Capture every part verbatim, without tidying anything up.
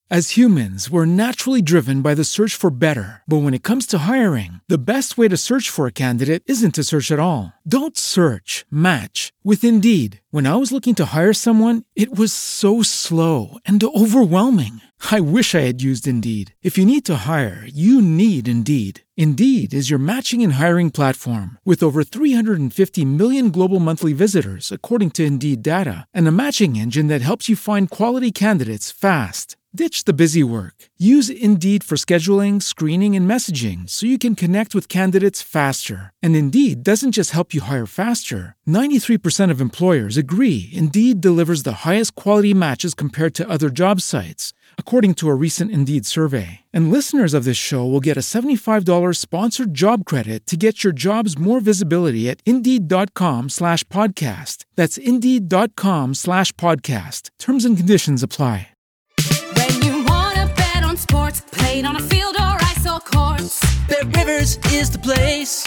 As humans, we're naturally driven by the search for better. But when it comes to hiring, the best way to search for a candidate isn't to search at all. Don't search, match with Indeed. When I was looking to hire someone, it was so slow and overwhelming. I wish I had used Indeed. If you need to hire, you need Indeed. Indeed is your matching and hiring platform with over three hundred fifty million global monthly visitors, according to Indeed data, and a matching engine that helps you find quality candidates fast. Ditch the busy work. Use Indeed for scheduling, screening, and messaging so you can connect with candidates faster. And Indeed doesn't just help you hire faster. ninety-three percent of employers agree Indeed delivers the highest quality matches compared to other job sites, according to a recent Indeed survey. And listeners of this show will get a seventy-five dollars sponsored job credit to get your jobs more visibility at Indeed.com slash podcast. That's Indeed.com slash podcast. Terms and conditions apply. When you wanna bet on sports, played on a field or ice or courts, Bet Rivers is the place.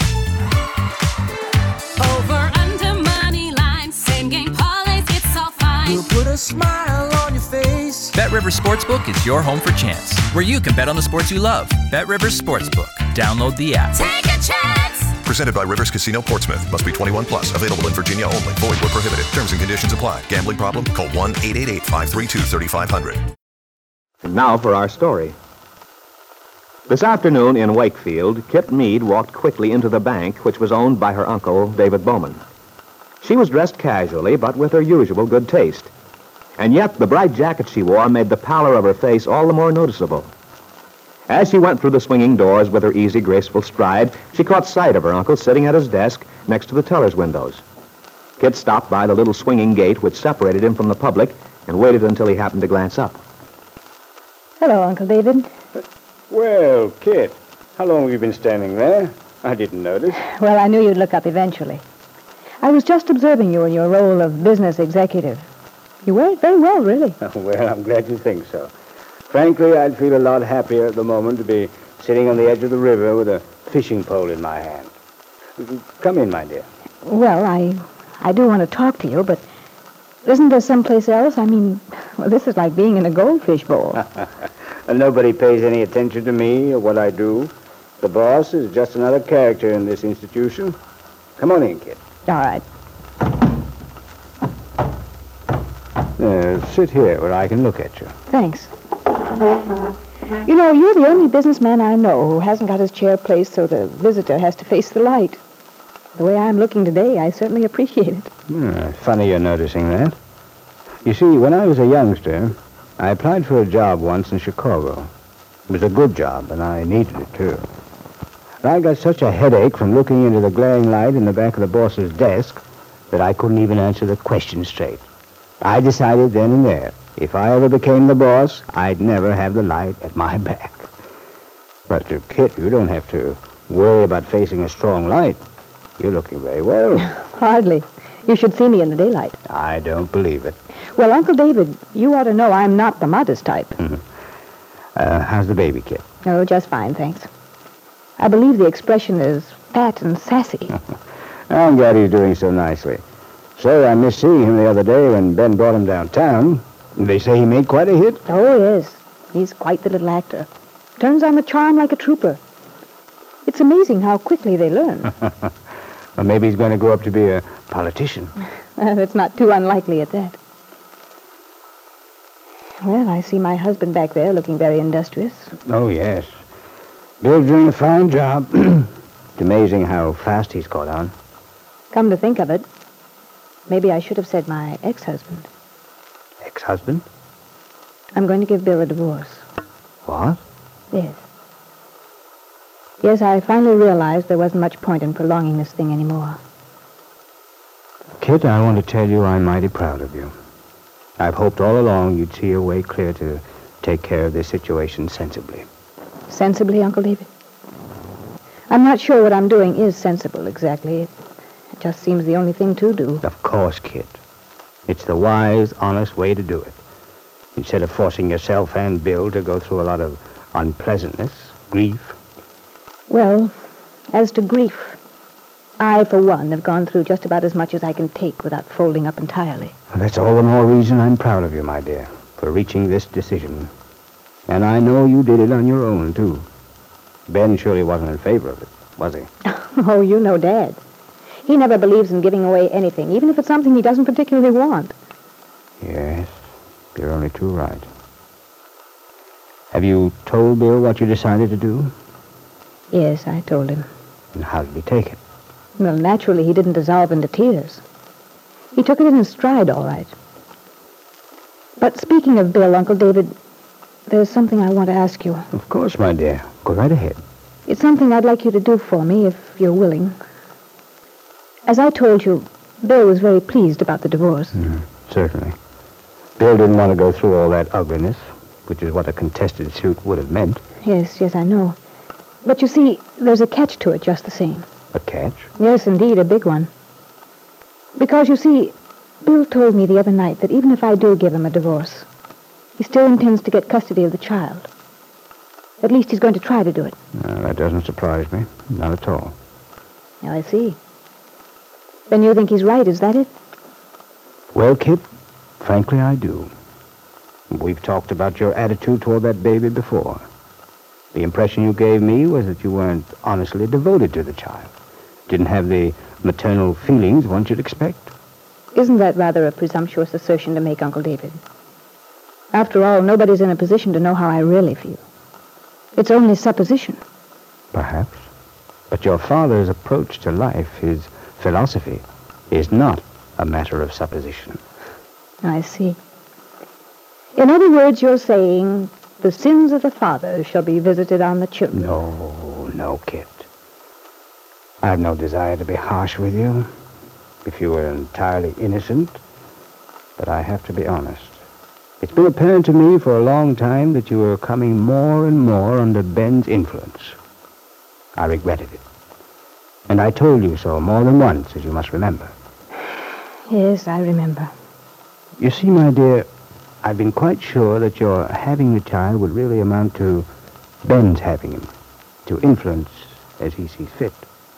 over, under, money line, same game parlays, it's all fine. We'll put a smile on your face. Bet Rivers Sportsbook is your home for chance, where you can bet on the sports you love. Bet Rivers Sportsbook. Download the app. Take a chance. Presented by Rivers Casino Portsmouth. Must be twenty-one plus. Available in Virginia only. Void where prohibited. Terms and conditions apply. Gambling problem? Call one eight eight eight, five three two, three five zero zero. And now for our story. This afternoon in Wakefield, Kit Meade walked quickly into the bank, which was owned by her uncle, David Bowman. She was dressed casually, but with her usual good taste. And yet, the bright jacket she wore made the pallor of her face all the more noticeable. As she went through the swinging doors with her easy, graceful stride, she caught sight of her uncle sitting at his desk next to the teller's windows. Kit stopped by the little swinging gate which separated him from the public and waited until he happened to glance up. Hello, Uncle David. Well, Kit, how long have you been standing there? I didn't notice. Well, I knew you'd look up eventually. I was just observing you in your role of business executive. You wear it very well, really. Well, I'm glad you think so. Frankly, I'd feel a lot happier at the moment to be sitting on the edge of the river with a fishing pole in my hand. Come in, my dear. Well, I I do want to talk to you, but isn't there someplace else? I mean, well, this is like being in a goldfish bowl. Nobody pays any attention to me or what I do. The boss is just another character in this institution. Come on in, Kit. All right. Uh, sit here where I can look at you. Thanks. You know, you're the only businessman I know who hasn't got his chair placed so the visitor has to face the light. The way I'm looking today, I certainly appreciate it. Hmm, funny you're noticing that. You see, when I was a youngster, I applied for a job once in Chicago. It was a good job, and I needed it, too. But I got such a headache from looking into the glaring light in the back of the boss's desk that I couldn't even answer the question straight. I decided then and there, if I ever became the boss, I'd never have the light at my back. But, uh, Kit, you don't have to worry about facing a strong light. You're looking very well. Hardly. You should see me in the daylight. I don't believe it. Well, Uncle David, you ought to know I'm not the modest type. Mm-hmm. Uh, how's the baby, Kit? Oh, just fine, thanks. I believe the expression is fat and sassy. I'm glad he's doing so nicely. So I missed seeing him the other day when Ben brought him downtown. They say he made quite a hit. Oh, he is. He's quite the little actor. Turns on the charm like a trooper. It's amazing how quickly they learn. Well, maybe he's going to grow up to be a politician. Well, it's not too unlikely at that. Well, I see my husband back there looking very industrious. Oh, yes. Bill's doing a fine job. It's amazing how fast he's caught on. Come to think of it, maybe I should have said my ex-husband. Ex-husband? I'm going to give Bill a divorce. What? Yes. Yes, I finally realized there wasn't much point in prolonging this thing anymore. Kit, I want to tell you I'm mighty proud of you. I've hoped all along you'd see a way clear to take care of this situation sensibly. Sensibly, Uncle David? I'm not sure what I'm doing is sensible, exactly. It just seems the only thing to do. Of course, Kit. It's the wise, honest way to do it. Instead of forcing yourself and Bill to go through a lot of unpleasantness, grief. Well, as to grief, I, for one, have gone through just about as much as I can take without folding up entirely. Well, that's all the more reason I'm proud of you, my dear, for reaching this decision. And I know you did it on your own, too. Ben surely wasn't in favor of it, was he? Oh, you know Dad. He never believes in giving away anything, even if it's something he doesn't particularly want. Yes, you're only too right. Have you told Bill what you decided to do? Yes, I told him. And how did he take it? Well, naturally, he didn't dissolve into tears. He took it in his stride, all right. But speaking of Bill, Uncle David, there's something I want to ask you. Of course, my dear. Go right ahead. It's something I'd like you to do for me, if you're willing. As I told you, Bill was very pleased about the divorce. Mm, certainly. Bill didn't want to go through all that ugliness, which is what a contested suit would have meant. Yes, yes, I know. But you see, there's a catch to it just the same. A catch? Yes, indeed, a big one. Because, you see, Bill told me the other night that even if I do give him a divorce, he still intends to get custody of the child. At least he's going to try to do it. No, that doesn't surprise me. Not at all. Now, I see. Then you think he's right, is that it? Well, Kit, frankly, I do. We've talked about your attitude toward that baby before. The impression you gave me was that you weren't honestly devoted to the child. Didn't have the maternal feelings one should expect. Isn't that rather a presumptuous assertion to make, Uncle David? After all, nobody's in a position to know how I really feel. It's only supposition. Perhaps. But your father's approach to life, his philosophy, is not a matter of supposition. I see. In other words, you're saying the sins of the fathers shall be visited on the children. No, no, Kit. I've no desire to be harsh with you, if you were entirely innocent, but I have to be honest. It's been apparent to me for a long time that you were coming more and more under Ben's influence. I regretted it. And I told you so more than once, as you must remember. Yes, I remember. You see, my dear, I've been quite sure that your having the child would really amount to Ben's having him, to influence as he sees fit.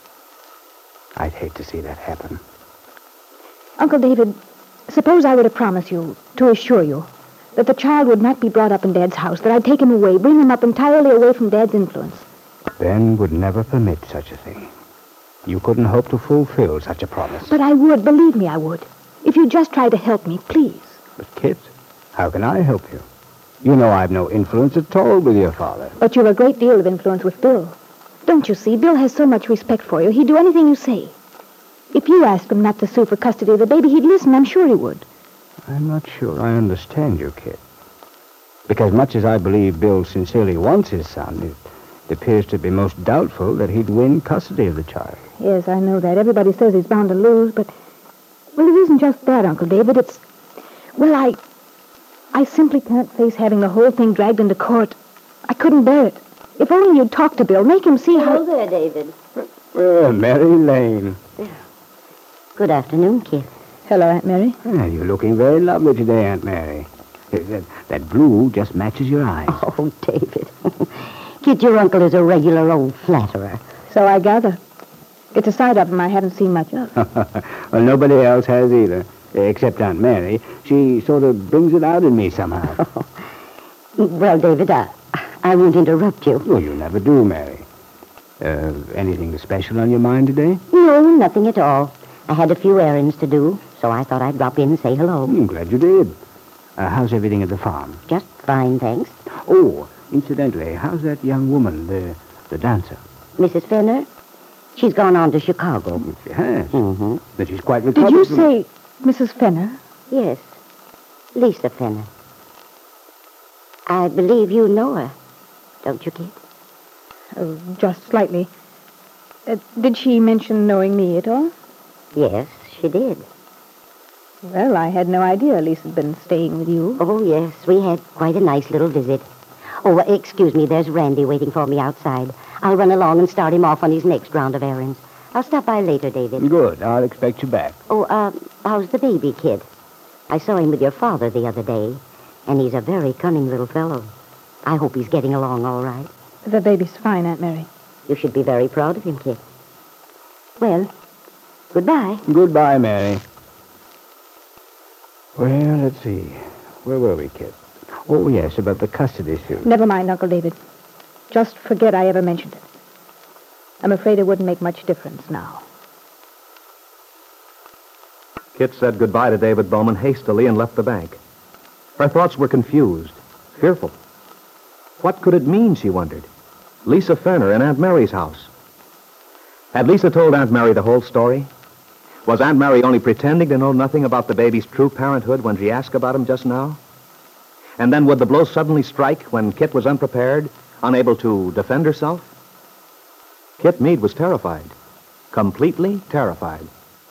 I'd hate to see that happen. Uncle David, suppose I were to promise you, to assure you, that the child would not be brought up in Dad's house, that I'd take him away, bring him up entirely away from Dad's influence. Ben would never permit such a thing. You couldn't hope to fulfill such a promise. But I would, believe me, I would. If you'd just try to help me, please. But, Kit, how can I help you? You know I've no influence at all with your father. But you've a great deal of influence with Bill. Don't you see? Bill has so much respect for you. He'd do anything you say. If you asked him not to sue for custody of the baby, he'd listen. I'm sure he would. I'm not sure I understand you, Kit. Because much as I believe Bill sincerely wants his son, it appears to be most doubtful that he'd win custody of the child. Yes, I know that. Everybody says he's bound to lose, but... Well, it isn't just that, Uncle David. It's... Well, I... I simply can't face having the whole thing dragged into court. I couldn't bear it. If only you'd talk to Bill, make him see how... Hello there, David. Well, Mary Lane. Good afternoon, Kit. Hello, Aunt Mary. Well, you're looking very lovely today, Aunt Mary. That, that blue just matches your eyes. Oh, David. Kit, your uncle is a regular old flatterer. So I gather. It's a side of him I haven't seen much of. Well, nobody else has either, except Aunt Mary. She sort of brings it out in me somehow. Well, David, I, I won't interrupt you. Well, you never do, Mary. Uh, anything special on your mind today? No, nothing at all. I had a few errands to do, so I thought I'd drop in and say hello. I'm glad you did. Uh, how's everything at the farm? Just fine, thanks. Oh, incidentally, how's that young woman, the the dancer? Missus Fenner? She's gone on to Chicago. She has. Mm-hmm. But she's quite recovered. Did you from... say Missus Fenner? Yes, Lisa Fenner. I believe you know her, don't you, Kit? Oh, just slightly. Uh, did she mention knowing me at all? Yes, she did. Well, I had no idea Lisa'd been staying with you. Oh, yes, we had quite a nice little visit. Oh, excuse me, there's Randy waiting for me outside. I'll run along and start him off on his next round of errands. I'll stop by later, David. Good. I'll expect you back. Oh, uh, how's the baby, Kid? I saw him with your father the other day, and he's a very cunning little fellow. I hope he's getting along all right. The baby's fine, Aunt Mary. You should be very proud of him, Kid. Well, goodbye. Goodbye, Mary. Well, let's see. Where were we, Kit? Oh, yes, about the custody suit. Never mind, Uncle David. Just forget I ever mentioned it. I'm afraid it wouldn't make much difference now. Kit said goodbye to David Bowman hastily and left the bank. Her thoughts were confused, fearful. What could it mean, she wondered? Lisa Ferner in Aunt Mary's house. Had Lisa told Aunt Mary the whole story? Was Aunt Mary only pretending to know nothing about the baby's true parenthood when she asked about him just now? And then would the blow suddenly strike when Kit was unprepared, unable to defend herself? Kit Meade was terrified, completely terrified.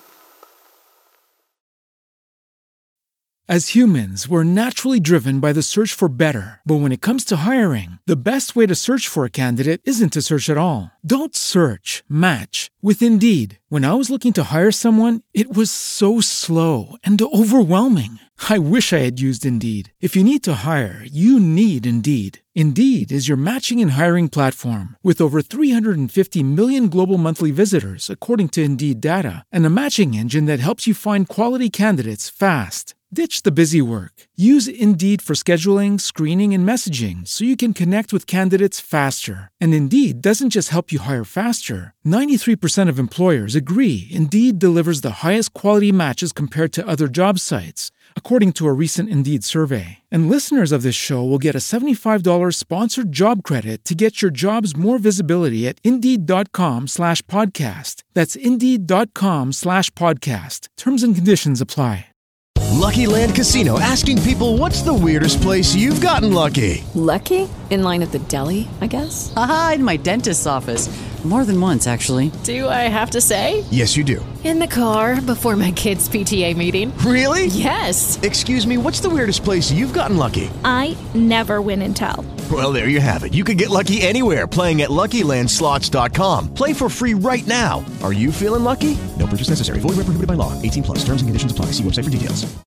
As humans, we're naturally driven by the search for better. But when it comes to hiring, the best way to search for a candidate isn't to search at all. Don't search, match with Indeed. When I was looking to hire someone, it was so slow and overwhelming. I wish I had used Indeed. If you need to hire, you need Indeed. Indeed is your matching and hiring platform with over three hundred fifty million global monthly visitors, according to Indeed data, and a matching engine that helps you find quality candidates fast. Ditch the busy work. Use Indeed for scheduling, screening, and messaging so you can connect with candidates faster. And Indeed doesn't just help you hire faster. ninety-three percent of employers agree Indeed delivers the highest quality matches compared to other job sites, according to a recent Indeed survey. And listeners of this show will get a seventy-five dollars sponsored job credit to get your jobs more visibility at Indeed.com slash podcast. That's Indeed.com slash podcast. Terms and conditions apply. Lucky Land Casino, asking people, what's the weirdest place you've gotten lucky? Lucky? In line at the deli, I guess? Aha, in my dentist's office. More than once, actually. Do I have to say? Yes, you do. In the car before my kids' P T A meeting. Really? Yes. Excuse me, what's the weirdest place you've gotten lucky? I never win and tell. Well, there you have it. You can get lucky anywhere, playing at Lucky Land Slots dot com. Play for free right now. Are you feeling lucky? No purchase necessary. Void where prohibited by law. eighteen plus. Terms and conditions apply. See website for details.